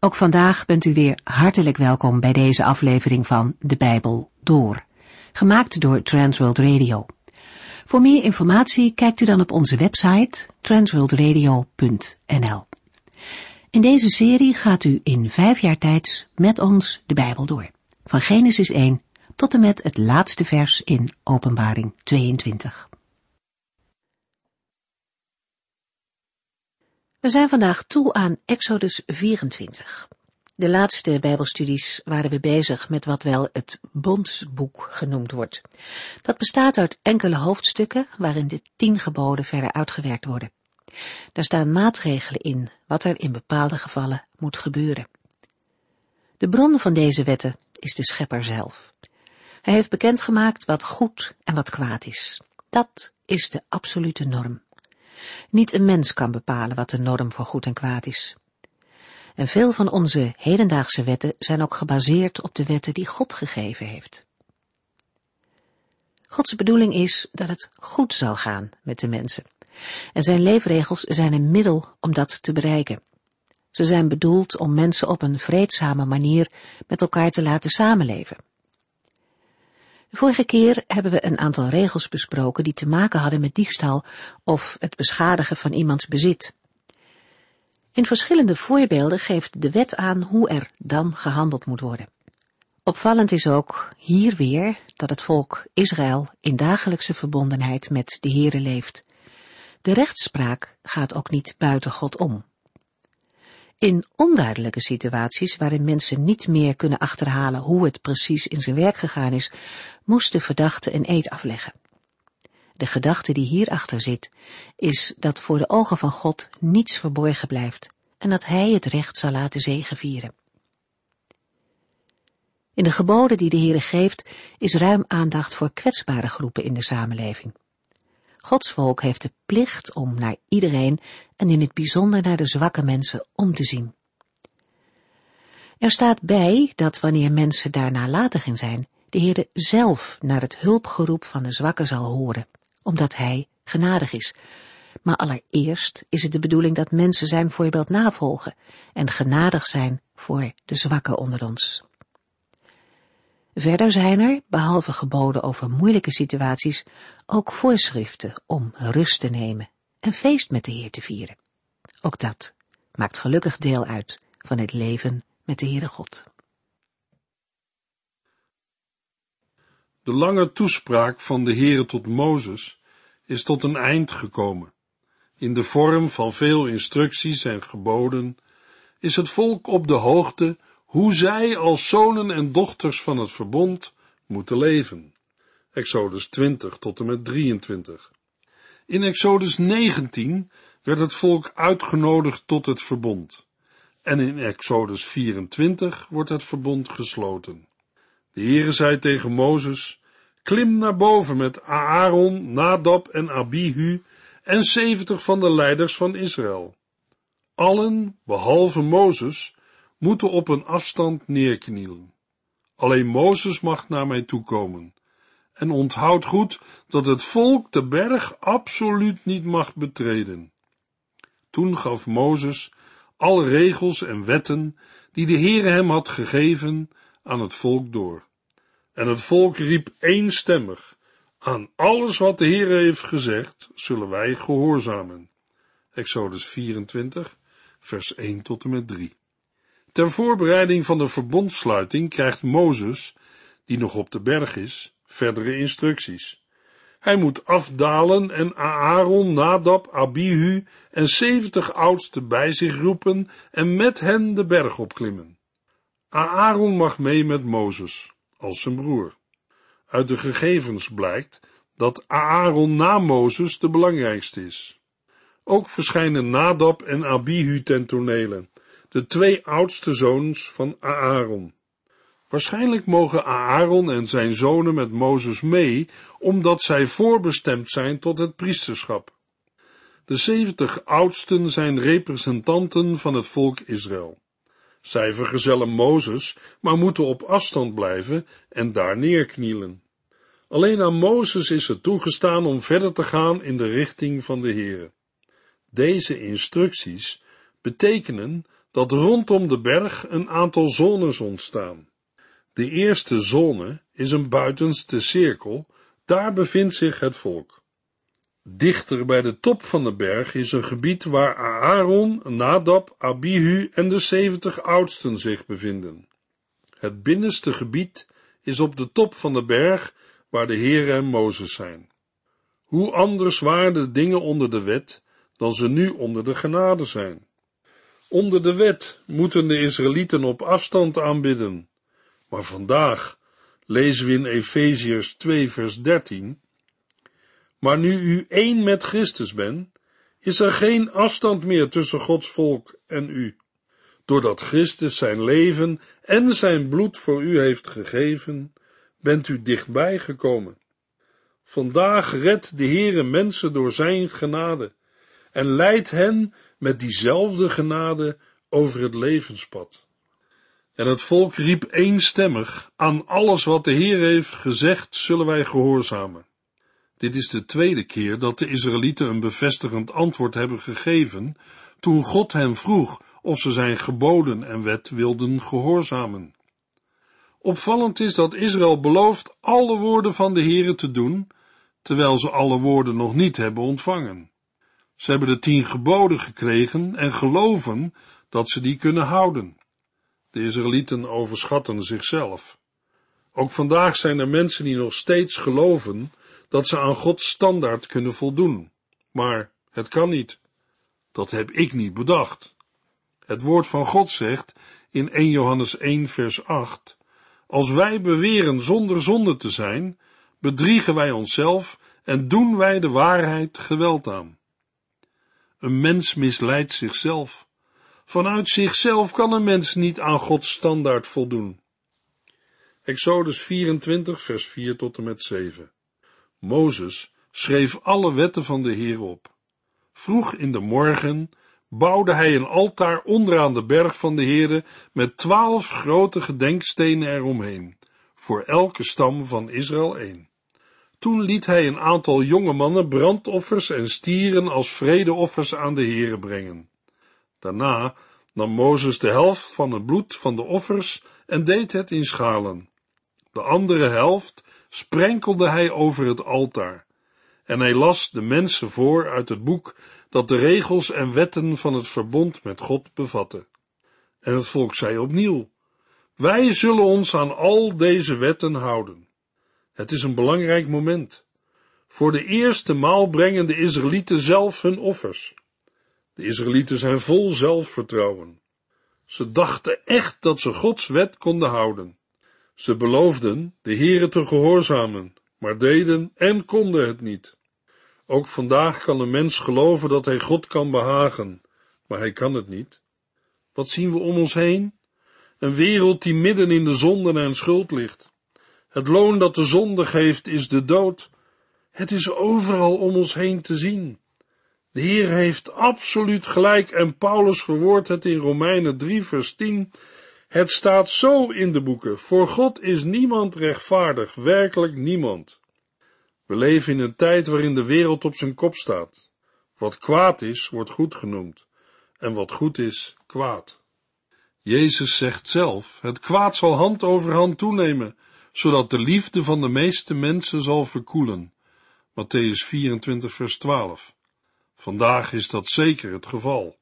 Ook vandaag bent u weer hartelijk welkom bij deze aflevering van De Bijbel Door, gemaakt door Transworld Radio. Voor meer informatie kijkt u dan op onze website transworldradio.nl. In deze serie gaat u in 5 jaar tijd met ons de Bijbel door, van Genesis 1 tot en met het laatste vers in Openbaring 22. We zijn vandaag toe aan Exodus 24. De laatste Bijbelstudies waren we bezig met wat wel het Bondsboek genoemd wordt. Dat bestaat uit enkele hoofdstukken waarin de 10 geboden verder uitgewerkt worden. Daar staan maatregelen in wat er in bepaalde gevallen moet gebeuren. De bron van deze wetten is de Schepper zelf. Hij heeft bekendgemaakt wat goed en wat kwaad is. Dat is de absolute norm. Niet een mens kan bepalen wat de norm voor goed en kwaad is. En veel van onze hedendaagse wetten zijn ook gebaseerd op de wetten die God gegeven heeft. Gods bedoeling is dat het goed zal gaan met de mensen. En zijn leefregels zijn een middel om dat te bereiken. Ze zijn bedoeld om mensen op een vreedzame manier met elkaar te laten samenleven. De vorige keer hebben we een aantal regels besproken die te maken hadden met diefstal of het beschadigen van iemands bezit. In verschillende voorbeelden geeft de wet aan hoe er dan gehandeld moet worden. Opvallend is ook hier weer dat het volk Israël in dagelijkse verbondenheid met de Heere leeft. De rechtspraak gaat ook niet buiten God om. In onduidelijke situaties waarin mensen niet meer kunnen achterhalen hoe het precies in zijn werk gegaan is, moest de verdachte een eed afleggen. De gedachte die hierachter zit, is dat voor de ogen van God niets verborgen blijft en dat Hij het recht zal laten zegevieren. In de geboden die de Heere geeft, is ruim aandacht voor kwetsbare groepen in de samenleving. Gods volk heeft de plicht om naar iedereen en in het bijzonder naar de zwakke mensen om te zien. Er staat bij dat wanneer mensen daar nalatig in zijn, de Heere zelf naar het hulpgeroep van de zwakken zal horen, omdat Hij genadig is. Maar allereerst is het de bedoeling dat mensen zijn voorbeeld navolgen en genadig zijn voor de zwakken onder ons. Verder zijn er, behalve geboden over moeilijke situaties, ook voorschriften om rust te nemen en feest met de Heer te vieren. Ook dat maakt gelukkig deel uit van het leven met de Heere God. De lange toespraak van de Heere tot Mozes is tot een eind gekomen. In de vorm van veel instructies en geboden is het volk op de hoogte hoe zij als zonen en dochters van het verbond moeten leven. Exodus 20 tot en met 23. In Exodus 19 werd het volk uitgenodigd tot het verbond. En in Exodus 24 wordt het verbond gesloten. De Heere zei tegen Mozes: klim naar boven met Aaron, Nadab en Abihu en 70 van de leiders van Israël. Allen, behalve Mozes, moeten op een afstand neerknielen. Alleen Mozes mag naar mij toekomen. En onthoud goed dat het volk de berg absoluut niet mag betreden. Toen gaf Mozes alle regels en wetten die de Heere hem had gegeven aan het volk door. En het volk riep eenstemmig: aan alles wat de Heere heeft gezegd, zullen wij gehoorzamen. Exodus 24, vers 1 tot en met 3. Ter voorbereiding van de verbondsluiting krijgt Mozes, die nog op de berg is, verdere instructies. Hij moet afdalen en Aaron, Nadab, Abihu en 70 oudsten bij zich roepen en met hen de berg opklimmen. Aaron mag mee met Mozes, als zijn broer. Uit de gegevens blijkt dat Aaron na Mozes de belangrijkste is. Ook verschijnen Nadab en Abihu ten tonele, de 2 oudste zoons van Aaron. Waarschijnlijk mogen Aaron en zijn zonen met Mozes mee, omdat zij voorbestemd zijn tot het priesterschap. De 70 oudsten zijn representanten van het volk Israël. Zij vergezellen Mozes, maar moeten op afstand blijven en daar neerknielen. Alleen aan Mozes is het toegestaan om verder te gaan in de richting van de Heere. Deze instructies betekenen dat rondom de berg een aantal zones ontstaan. De eerste zone is een buitenste cirkel, daar bevindt zich het volk. Dichter bij de top van de berg is een gebied waar Aaron, Nadab, Abihu en de 70 oudsten zich bevinden. Het binnenste gebied is op de top van de berg waar de Heere en Mozes zijn. Hoe anders waren de dingen onder de wet dan ze nu onder de genade zijn. Onder de wet moeten de Israëlieten op afstand aanbidden. Maar vandaag lezen we in Efeziërs 2 vers 13, maar nu u één met Christus bent, is er geen afstand meer tussen Gods volk en u. Doordat Christus zijn leven en zijn bloed voor u heeft gegeven, bent u dichtbij gekomen. Vandaag redt de Heere mensen door zijn genade en leidt hen met diezelfde genade over het levenspad. En het volk riep eenstemmig, aan alles wat de Heer heeft gezegd, zullen wij gehoorzamen. Dit is de tweede keer dat de Israëlieten een bevestigend antwoord hebben gegeven, toen God hen vroeg of ze zijn geboden en wet wilden gehoorzamen. Opvallend is dat Israël belooft alle woorden van de Heere te doen, terwijl ze alle woorden nog niet hebben ontvangen. Ze hebben de 10 geboden gekregen en geloven dat ze die kunnen houden. De Israëlieten overschatten zichzelf. Ook vandaag zijn er mensen die nog steeds geloven dat ze aan Gods standaard kunnen voldoen. Maar het kan niet. Dat heb ik niet bedacht. Het woord van God zegt in 1 Johannes 1 vers 8, als wij beweren zonder zonde te zijn, bedriegen wij onszelf en doen wij de waarheid geweld aan. Een mens misleidt zichzelf. Vanuit zichzelf kan een mens niet aan Gods standaard voldoen. Exodus 24 vers 4 tot en met 7. Mozes schreef alle wetten van de Heer op. Vroeg in de morgen bouwde hij een altaar onderaan de berg van de Heere met 12 grote gedenkstenen eromheen, voor elke stam van Israël 1. Toen liet hij een aantal jonge mannen brandoffers en stieren als vredeoffers aan de Heere brengen. Daarna nam Mozes de helft van het bloed van de offers en deed het in schalen. De andere helft sprenkelde hij over het altaar. En hij las de mensen voor uit het boek dat de regels en wetten van het verbond met God bevatte. En het volk zei opnieuw, wij zullen ons aan al deze wetten houden. Het is een belangrijk moment. Voor de eerste maal brengen de Israëlieten zelf hun offers. De Israëlieten zijn vol zelfvertrouwen. Ze dachten echt dat ze Gods wet konden houden. Ze beloofden de Heere te gehoorzamen, maar deden en konden het niet. Ook vandaag kan een mens geloven dat hij God kan behagen, maar hij kan het niet. Wat zien we om ons heen? Een wereld die midden in de zonde en schuld ligt. Het loon dat de zonde geeft is de dood. Het is overal om ons heen te zien. De Heer heeft absoluut gelijk en Paulus verwoordt het in Romeinen 3 vers 10. Het staat zo in de boeken, voor God is niemand rechtvaardig, werkelijk niemand. We leven in een tijd waarin de wereld op zijn kop staat. Wat kwaad is, wordt goed genoemd, en wat goed is, kwaad. Jezus zegt zelf, het kwaad zal hand over hand toenemen, zodat de liefde van de meeste mensen zal verkoelen. Mattheüs 24 vers 12. Vandaag is dat zeker het geval.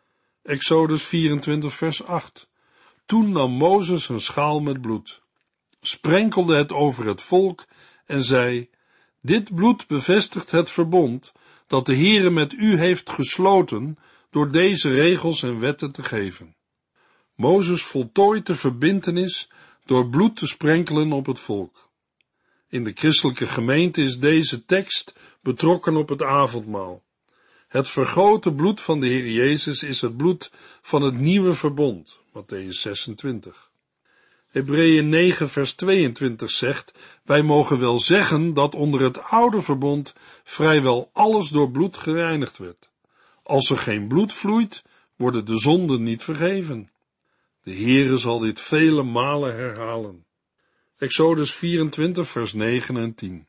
Exodus 24 vers 8. Toen nam Mozes een schaal met bloed, sprenkelde het over het volk en zei, dit bloed bevestigt het verbond dat de Heere met u heeft gesloten door deze regels en wetten te geven. Mozes voltooit de verbintenis door bloed te sprenkelen op het volk. In de christelijke gemeente is deze tekst betrokken op het avondmaal. Het vergoten bloed van de Heer Jezus is het bloed van het nieuwe verbond, Mattheüs 26. Hebreeën 9 vers 22 zegt, wij mogen wel zeggen dat onder het oude verbond vrijwel alles door bloed gereinigd werd. Als er geen bloed vloeit, worden de zonden niet vergeven. De Heere zal dit vele malen herhalen. Exodus 24 vers 9 en 10.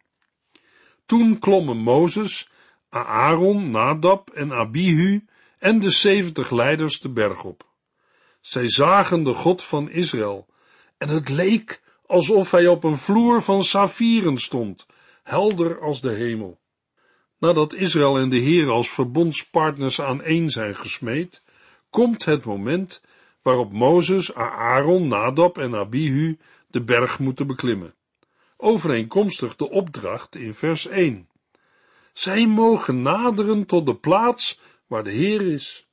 Toen klommen Mozes, Aaron, Nadab en Abihu en de 70 leiders de berg op. Zij zagen de God van Israël, en het leek alsof hij op een vloer van saffieren stond, helder als de hemel. Nadat Israël en de Heer als verbondspartners aaneen zijn gesmeed, komt het moment waarop Mozes, Aaron, Nadab en Abihu de berg moeten beklimmen. Overeenkomstig de opdracht in vers 1. Zij mogen naderen tot de plaats waar de Heer is.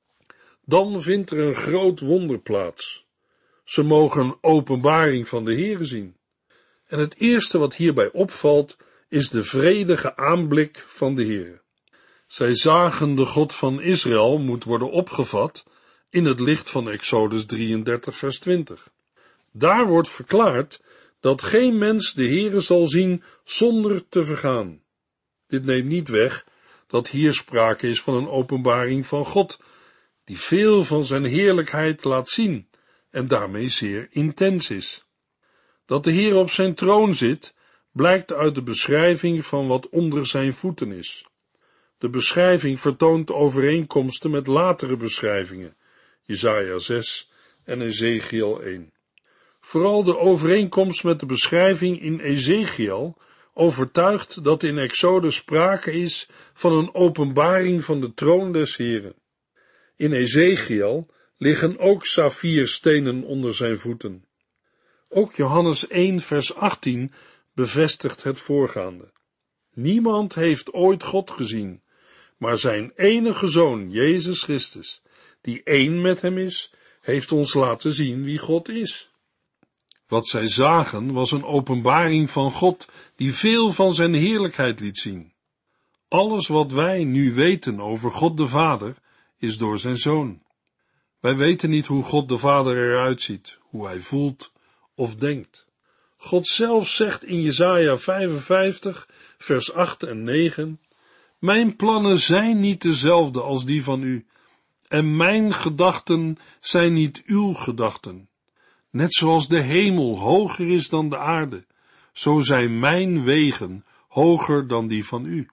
Dan vindt er een groot wonder plaats. Ze mogen een openbaring van de Heer zien. En het eerste wat hierbij opvalt, is de vredige aanblik van de Heer. Zij zagen de God van Israël moet worden opgevat in het licht van Exodus 33 vers 20. Daar wordt verklaard dat geen mens de Heere zal zien zonder te vergaan. Dit neemt niet weg dat hier sprake is van een openbaring van God, die veel van zijn heerlijkheid laat zien en daarmee zeer intens is. Dat de Heer op zijn troon zit, blijkt uit de beschrijving van wat onder zijn voeten is. De beschrijving vertoont overeenkomsten met latere beschrijvingen, Jesaja 6 en Ezekiel 1. Vooral de overeenkomst met de beschrijving in Ezekiel overtuigt dat in Exodus sprake is van een openbaring van de troon des Heren. In Ezekiel liggen ook saffierstenen onder zijn voeten. Ook Johannes 1 vers 18 bevestigt het voorgaande. Niemand heeft ooit God gezien, maar zijn enige Zoon, Jezus Christus, die één met hem is, heeft ons laten zien wie God is. Wat zij zagen was een openbaring van God, die veel van zijn heerlijkheid liet zien. Alles wat wij nu weten over God de Vader, is door zijn Zoon. Wij weten niet hoe God de Vader eruit ziet, hoe hij voelt of denkt. God zelf zegt in Jesaja 55, vers 8 en 9, mijn plannen zijn niet dezelfde als die van u, en mijn gedachten zijn niet uw gedachten. Net zoals de hemel hoger is dan de aarde, zo zijn mijn wegen hoger dan die van u.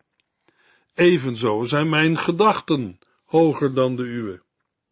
Evenzo zijn mijn gedachten hoger dan de uwe.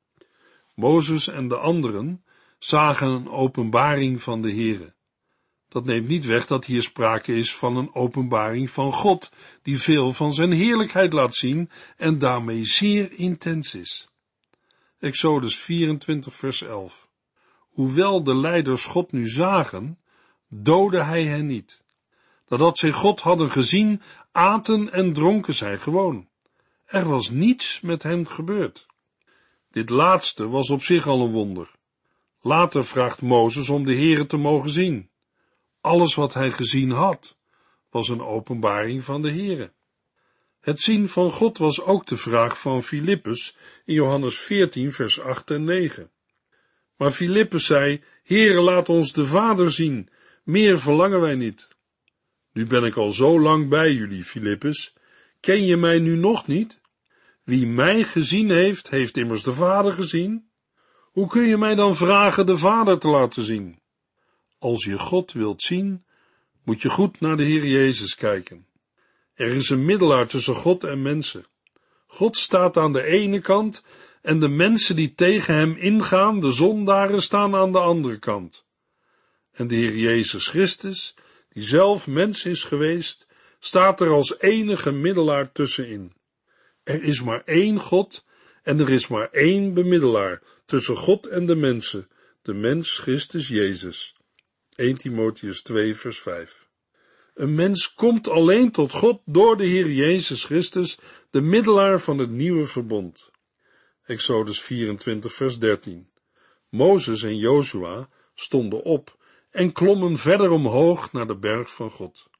Mozes en de anderen zagen een openbaring van de Heere. Dat neemt niet weg dat hier sprake is van een openbaring van God, die veel van zijn heerlijkheid laat zien en daarmee zeer intens is. Exodus 24 vers 11. Hoewel de leiders God nu zagen, doodde hij hen niet. Nadat zij God hadden gezien, aten en dronken zij gewoon. Er was niets met hen gebeurd. Dit laatste was op zich al een wonder. Later vraagt Mozes om de Heere te mogen zien. Alles wat hij gezien had, was een openbaring van de Heere. Het zien van God was ook de vraag van Filippus in Johannes 14 vers 8 en 9. Maar Filippus zei, Heere, laat ons de Vader zien, meer verlangen wij niet. Nu ben ik al zo lang bij jullie, Filippus, ken je mij nu nog niet? Wie mij gezien heeft, heeft immers de Vader gezien. Hoe kun je mij dan vragen de Vader te laten zien? Als je God wilt zien, moet je goed naar de Heer Jezus kijken. Er is een middelaar tussen God en mensen. God staat aan de ene kant en de mensen die tegen hem ingaan, de zondaren, staan aan de andere kant. En de Heer Jezus Christus, die zelf mens is geweest, staat er als enige middelaar tussenin. Er is maar één God en er is maar één bemiddelaar tussen God en de mensen, de mens Christus Jezus. 1 Timotheüs 2 vers 5. Een mens komt alleen tot God door de Heer Jezus Christus, de middelaar van het nieuwe verbond. Exodus 24 vers 13. Mozes en Jozua stonden op en klommen verder omhoog naar de berg van God.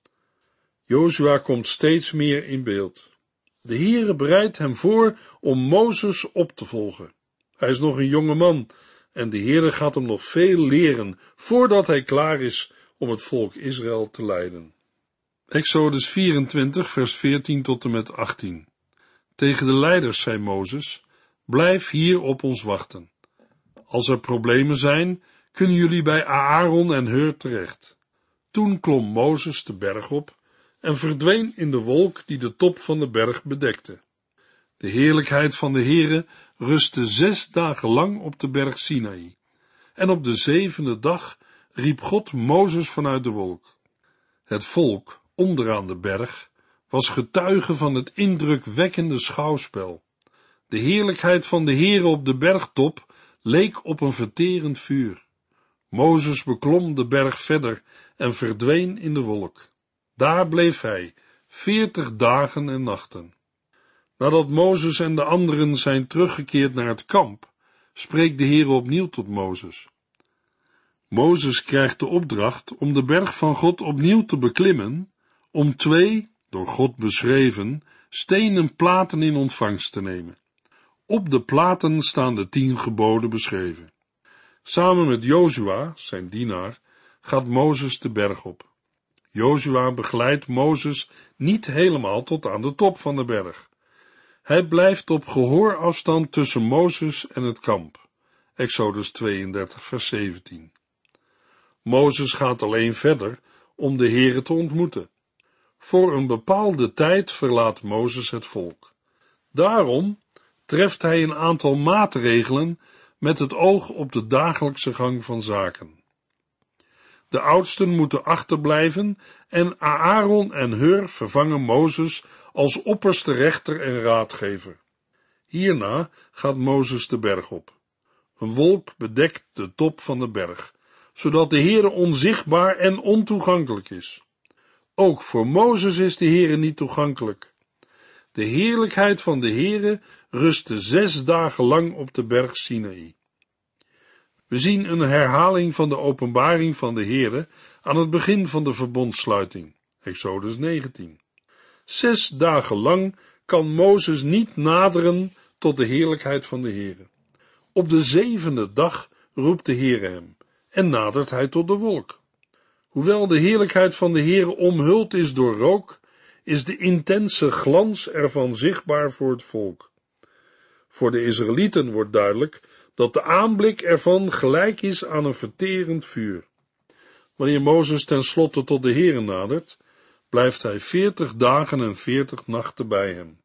Jozua komt steeds meer in beeld. De Heere bereidt hem voor om Mozes op te volgen. Hij is nog een jonge man en de Heere gaat hem nog veel leren voordat hij klaar is om het volk Israël te leiden. Exodus 24 vers 14 tot en met 18. Tegen de leiders zei Mozes, blijf hier op ons wachten. Als er problemen zijn, kunnen jullie bij Aaron en Hur terecht. Toen klom Mozes de berg op en verdween in de wolk die de top van de berg bedekte. De heerlijkheid van de Heere rustte 6 dagen lang op de berg Sinaï. En op de 7e dag riep God Mozes vanuit de wolk. Het volk, onderaan de berg, was getuige van het indrukwekkende schouwspel. De heerlijkheid van de Heere op de bergtop leek op een verterend vuur. Mozes beklom de berg verder en verdween in de wolk. Daar bleef hij 40 dagen en nachten. Nadat Mozes en de anderen zijn teruggekeerd naar het kamp, spreekt de Heere opnieuw tot Mozes. Mozes krijgt de opdracht om de berg van God opnieuw te beklimmen, om 2, door God beschreven, stenen platen in ontvangst te nemen. Op de platen staan de 10 geboden beschreven. Samen met Jozua, zijn dienaar, gaat Mozes de berg op. Jozua begeleidt Mozes niet helemaal tot aan de top van de berg. Hij blijft op gehoorafstand tussen Mozes en het kamp. Exodus 32, vers 17. Mozes gaat alleen verder om de Heere te ontmoeten. Voor een bepaalde tijd verlaat Mozes het volk. Daarom treft hij een aantal maatregelen met het oog op de dagelijkse gang van zaken. De oudsten moeten achterblijven en Aaron en Hur vervangen Mozes als opperste rechter en raadgever. Hierna gaat Mozes de berg op. Een wolk bedekt de top van de berg, zodat de Heere onzichtbaar en ontoegankelijk is. Ook voor Mozes is de Heere niet toegankelijk. De heerlijkheid van de Heere rustte 6 dagen lang op de berg Sinaï. We zien een herhaling van de openbaring van de Heere aan het begin van de verbondsluiting, Exodus 19. 6 dagen lang kan Mozes niet naderen tot de heerlijkheid van de Heere. Op de 7e dag roept de Heere hem en nadert hij tot de wolk. Hoewel de heerlijkheid van de Heere omhuld is door rook, is de intense glans ervan zichtbaar voor het volk. Voor de Israëlieten wordt duidelijk dat de aanblik ervan gelijk is aan een verterend vuur. Wanneer Mozes tenslotte tot de Heere nadert, blijft hij 40 dagen en 40 nachten bij hem.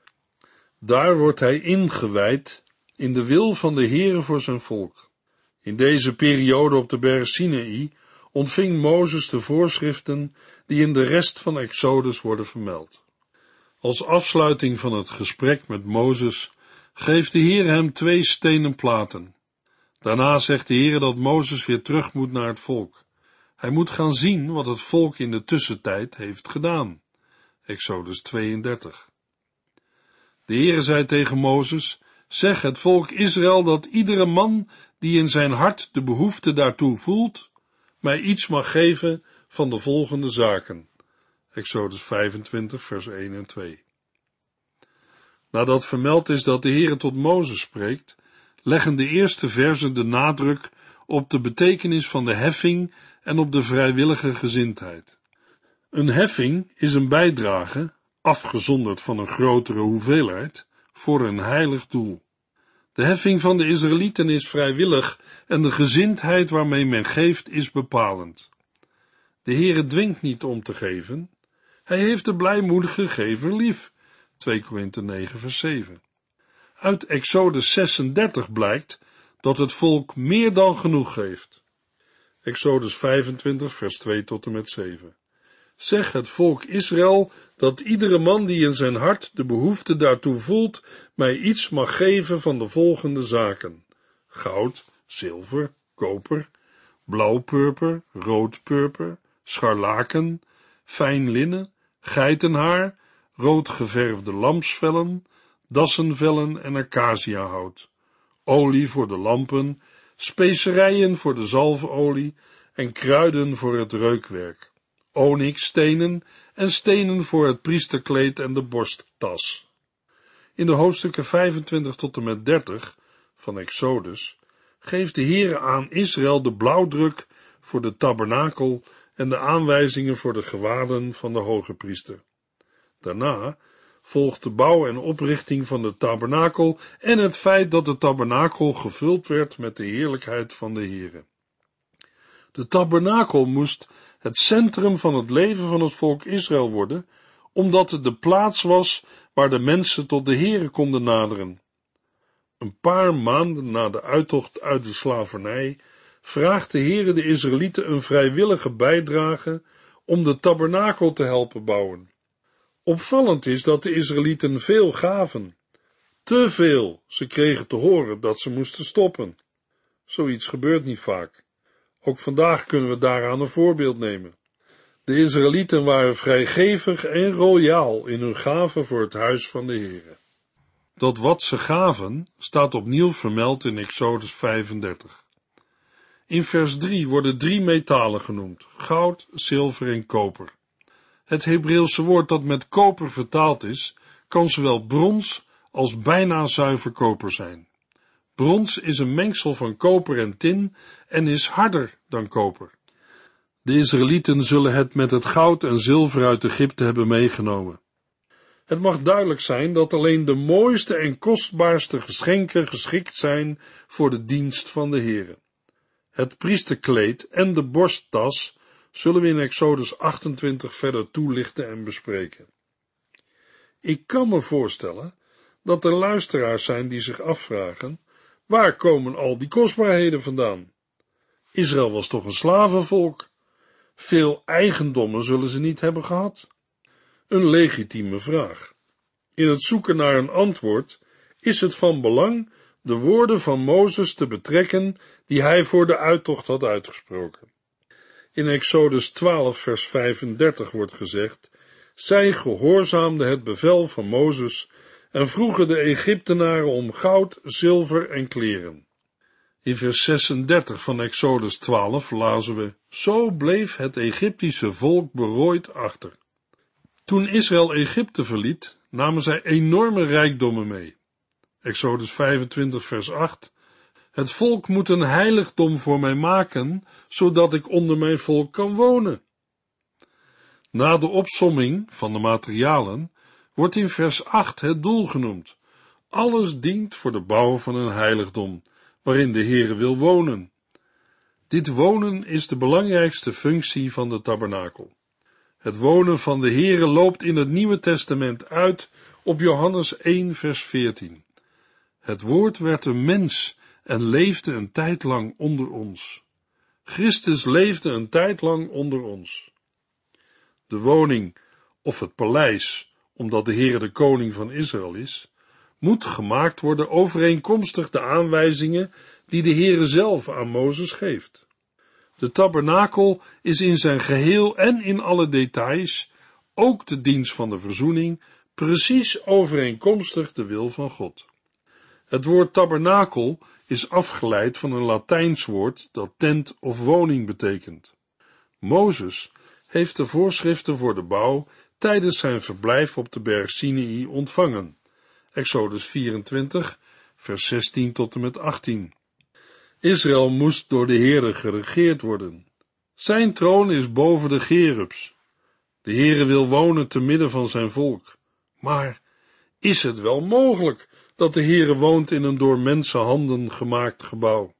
Daar wordt hij ingewijd in de wil van de Heere voor zijn volk. In deze periode op de berg Sinaï ontving Mozes de voorschriften die in de rest van Exodus worden vermeld. Als afsluiting van het gesprek met Mozes geeft de Heere hem 2 stenen platen. Daarna zegt de Heere dat Mozes weer terug moet naar het volk. Hij moet gaan zien wat het volk in de tussentijd heeft gedaan. Exodus 32. De Heere zei tegen Mozes: zeg het volk Israël dat iedere man die in zijn hart de behoefte daartoe voelt, mij iets mag geven van de volgende zaken. Exodus 25, vers 1 en 2. Nadat vermeld is dat de Heere tot Mozes spreekt, leggen de eerste verzen de nadruk op de betekenis van de heffing en op de vrijwillige gezindheid. Een heffing is een bijdrage, afgezonderd van een grotere hoeveelheid, voor een heilig doel. De heffing van de Israëlieten is vrijwillig en de gezindheid waarmee men geeft is bepalend. De Heere dwingt niet om te geven, hij heeft de blijmoedige gever lief. 2 Korinthe 9 vers 7. Uit Exodus 36 blijkt dat het volk meer dan genoeg geeft. Exodus 25 vers 2 tot en met 7. Zeg het volk Israël dat iedere man die in zijn hart de behoefte daartoe voelt, mij iets mag geven van de volgende zaken: goud, zilver, koper, blauwpurper, roodpurper, scharlaken, fijn linnen, geitenhaar, rood geverfde lamsvellen, dassenvellen en acaciahout, olie voor de lampen, specerijen voor de zalfolie en kruiden voor het reukwerk, onyxstenen en stenen voor het priesterkleed en de borsttas. In de hoofdstukken 25 tot en met 30 van Exodus geeft de Heere aan Israël de blauwdruk voor de tabernakel en de aanwijzingen voor de gewaden van de hoge priester. Daarna volgt de bouw en oprichting van de tabernakel en het feit dat de tabernakel gevuld werd met de heerlijkheid van de Heere. De tabernakel moest het centrum van het leven van het volk Israël worden, omdat het de plaats was waar de mensen tot de Heere konden naderen. Een paar maanden na de uittocht uit de slavernij vraagt de Heere de Israëlieten een vrijwillige bijdrage om de tabernakel te helpen bouwen. Opvallend is dat de Israëlieten veel gaven. Te veel, ze kregen te horen dat ze moesten stoppen. Zoiets gebeurt niet vaak. Ook vandaag kunnen we daaraan een voorbeeld nemen. De Israëlieten waren vrijgevig en royaal in hun gaven voor het huis van de Heere. Dat wat ze gaven staat opnieuw vermeld in Exodus 35. In vers 3 worden 3 metalen genoemd: goud, zilver en koper. Het Hebreeuwse woord dat met koper vertaald is, kan zowel brons als bijna zuiver koper zijn. Brons is een mengsel van koper en tin en is harder dan koper. De Israëlieten zullen het met het goud en zilver uit Egypte hebben meegenomen. Het mag duidelijk zijn dat alleen de mooiste en kostbaarste geschenken geschikt zijn voor de dienst van de Heere. Het priesterkleed en de borsttas zullen we in Exodus 28 verder toelichten en bespreken. Ik kan me voorstellen dat er luisteraars zijn die zich afvragen: waar komen al die kostbaarheden vandaan? Israël was toch een slavenvolk? Veel eigendommen zullen ze niet hebben gehad? Een legitieme vraag. In het zoeken naar een antwoord is het van belang de woorden van Mozes te betrekken die hij voor de uittocht had uitgesproken. In Exodus 12 vers 35 wordt gezegd: zij gehoorzaamden het bevel van Mozes en vroegen de Egyptenaren om goud, zilver en kleren. In vers 36 van Exodus 12 lazen we: zo bleef het Egyptische volk berooid achter. Toen Israël Egypte verliet, namen zij enorme rijkdommen mee. Exodus 25 vers 8: het volk moet een heiligdom voor mij maken, zodat ik onder mijn volk kan wonen. Na de opsomming van de materialen wordt in vers 8 het doel genoemd: alles dient voor de bouw van een heiligdom, waarin de Heere wil wonen. Dit wonen is de belangrijkste functie van de tabernakel. Het wonen van de Heere loopt in het Nieuwe Testament uit op Johannes 1 vers 14. Het woord werd een mens en leefde een tijd lang onder ons. Christus leefde een tijd lang onder ons. De woning of het paleis, omdat de Heere de koning van Israël is, moet gemaakt worden overeenkomstig de aanwijzingen die de Heere zelf aan Mozes geeft. De tabernakel is in zijn geheel en in alle details, ook de dienst van de verzoening, precies overeenkomstig de wil van God. Het woord tabernakel is afgeleid van een Latijns woord dat tent of woning betekent. Mozes heeft de voorschriften voor de bouw tijdens zijn verblijf op de berg Sinaï ontvangen. Exodus 24, vers 16 tot en met 18. Israël moest door de Heere geregeerd worden. Zijn troon is boven de cherubs. De Heere wil wonen te midden van zijn volk. Maar is het wel mogelijk dat de Heere woont in een door mensenhanden gemaakt gebouw?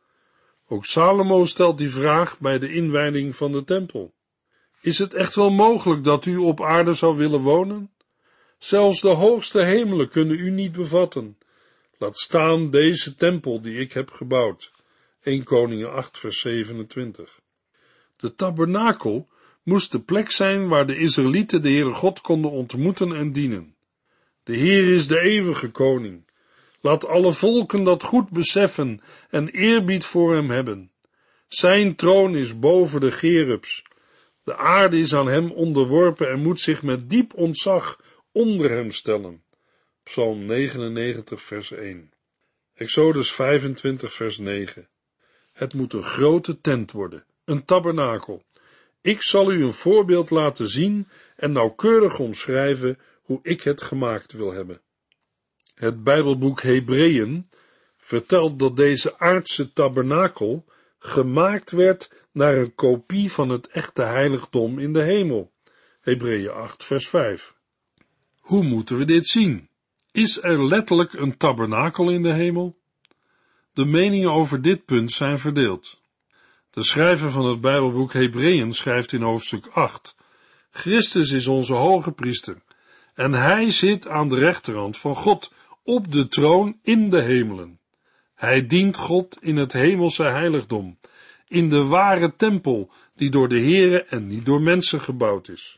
Ook Salomo stelt die vraag bij de inwijding van de tempel. Is het echt wel mogelijk dat u op aarde zou willen wonen? Zelfs de hoogste hemelen kunnen u niet bevatten. Laat staan deze tempel die ik heb gebouwd. 1 Koningen 8 vers 27. De tabernakel moest de plek zijn waar de Israëlieten de Heere God konden ontmoeten en dienen. De Heer is de eeuwige koning. Laat alle volken dat goed beseffen en eerbied voor hem hebben. Zijn troon is boven de cherubs. De aarde is aan hem onderworpen en moet zich met diep ontzag onder hem stellen. Psalm 99 vers 1. Exodus 25 vers 9. Het moet een grote tent worden, een tabernakel. Ik zal u een voorbeeld laten zien en nauwkeurig omschrijven hoe ik het gemaakt wil hebben. Het Bijbelboek Hebreeën vertelt dat deze aardse tabernakel gemaakt werd naar een kopie van het echte heiligdom in de hemel. Hebreeën 8 vers 5. Hoe moeten we dit zien? Is er letterlijk een tabernakel in de hemel? De meningen over dit punt zijn verdeeld. De schrijver van het Bijbelboek Hebreeën schrijft in hoofdstuk 8: Christus is onze hoge priester en hij zit aan de rechterhand van God op de troon in de hemelen. Hij dient God in het hemelse heiligdom, in de ware tempel die door de Here en niet door mensen gebouwd is.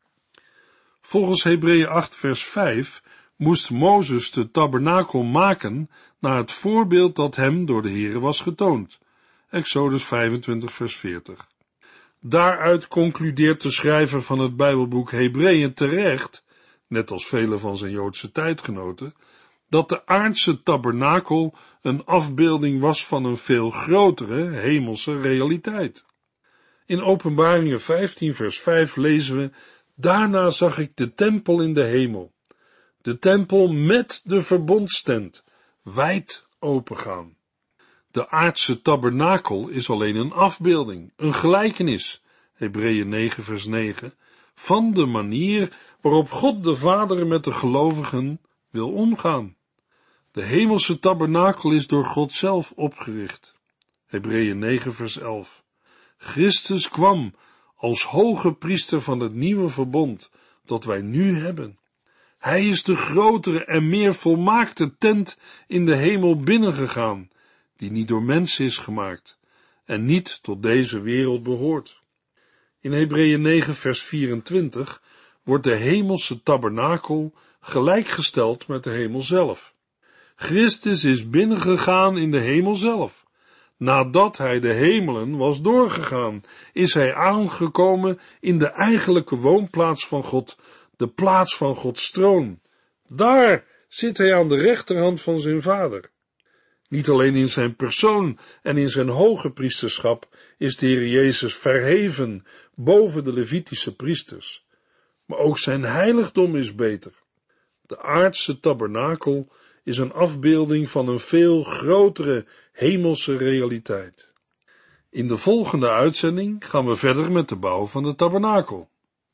Volgens Hebreeën 8 vers 5 moest Mozes de tabernakel maken naar het voorbeeld dat hem door de Here was getoond. Exodus 25 vers 40. Daaruit concludeert de schrijver van het Bijbelboek Hebreeën terecht, net als vele van zijn Joodse tijdgenoten, dat de aardse tabernakel een afbeelding was van een veel grotere hemelse realiteit. In Openbaringen 15 vers 5 lezen we: daarna zag ik de tempel in de hemel, de tempel met de verbondstent, wijd opengaan. De aardse tabernakel is alleen een afbeelding, een gelijkenis, Hebreeën 9 vers 9, van de manier waarop God de Vader met de gelovigen wil omgaan. De hemelse tabernakel is door God zelf opgericht. Hebreeën 9 vers 11. Christus kwam als hoge priester van het nieuwe verbond dat wij nu hebben. Hij is de grotere en meer volmaakte tent in de hemel binnengegaan, die niet door mensen is gemaakt en niet tot deze wereld behoort. In Hebreeën 9 vers 24 wordt de hemelse tabernakel gelijkgesteld met de hemel zelf. Christus is binnengegaan in de hemel zelf. Nadat hij de hemelen was doorgegaan, is hij aangekomen in de eigenlijke woonplaats van God, de plaats van Gods troon. Daar zit hij aan de rechterhand van zijn Vader. Niet alleen in zijn persoon en in zijn hoge priesterschap is de Heer Jezus verheven boven de Levitische priesters, maar ook zijn heiligdom is beter. De aardse tabernakel is een afbeelding van een veel grotere hemelse realiteit. In de volgende uitzending gaan we verder met de bouw van de tabernakel.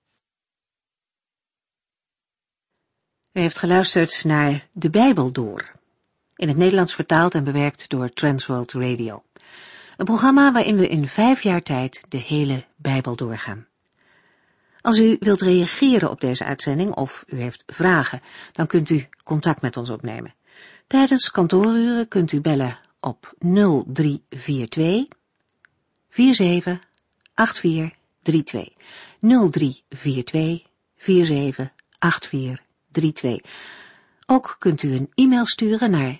U heeft geluisterd naar De Bijbel Door, in het Nederlands vertaald en bewerkt door Transworld Radio. Een programma waarin we in 5 jaar tijd de hele Bijbel doorgaan. Als u wilt reageren op deze uitzending of u heeft vragen, dan kunt u contact met ons opnemen. Tijdens kantooruren kunt u bellen op 0342 478432. 0342 478432. Ook kunt u een e-mail sturen naar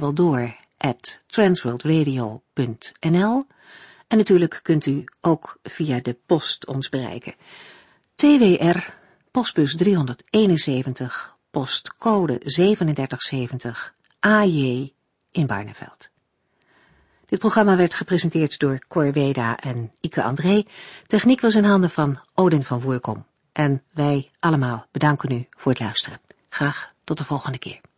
debijbeldoor@transworldradio.nl en natuurlijk kunt u ook via de post ons bereiken. TWR, postbus 371, postcode 3770, AJ in Barneveld. Dit programma werd gepresenteerd door Cor Weda en Ike André. Techniek was in handen van Odin van Voerkom. En wij allemaal bedanken u voor het luisteren. Graag tot de volgende keer.